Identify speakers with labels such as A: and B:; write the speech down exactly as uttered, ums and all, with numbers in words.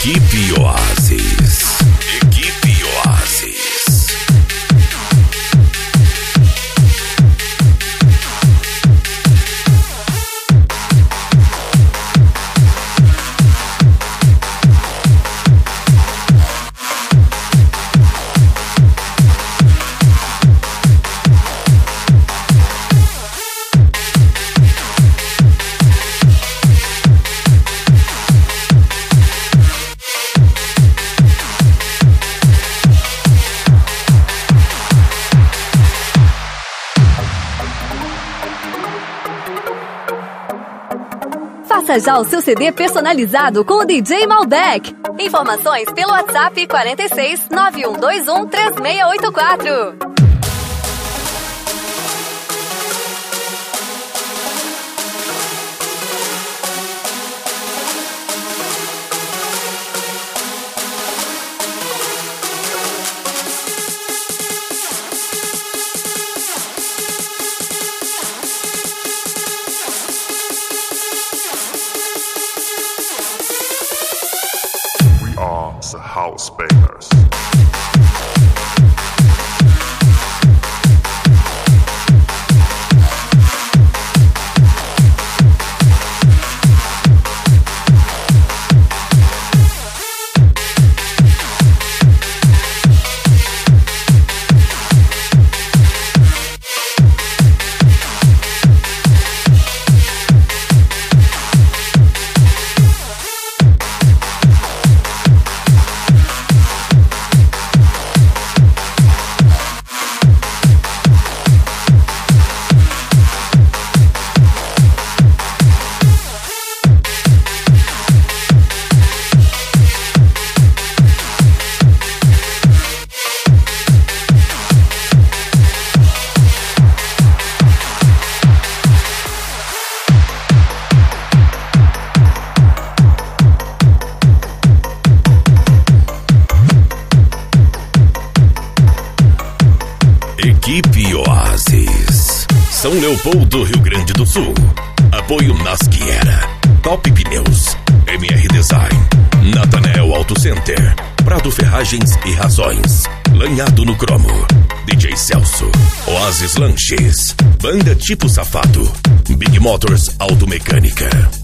A: Equipe Oasis. Equipe Oasis.
B: Faça já o seu C D personalizado com o D J Malbec. Informações pelo WhatsApp quarenta e seis, nove um dois um, três seis oito quatro.
C: The House Bangers.
A: Equipe Oasis. São Leopoldo, Rio Grande do Sul. Apoio Nasquiera, Top Pneus, M R Design, Natanel Auto Center, Prado Ferragens e Razões, Lanhado no Cromo, D J Celso, Oasis Lanches, Banda Tipo Safado, Big Motors Automecânica.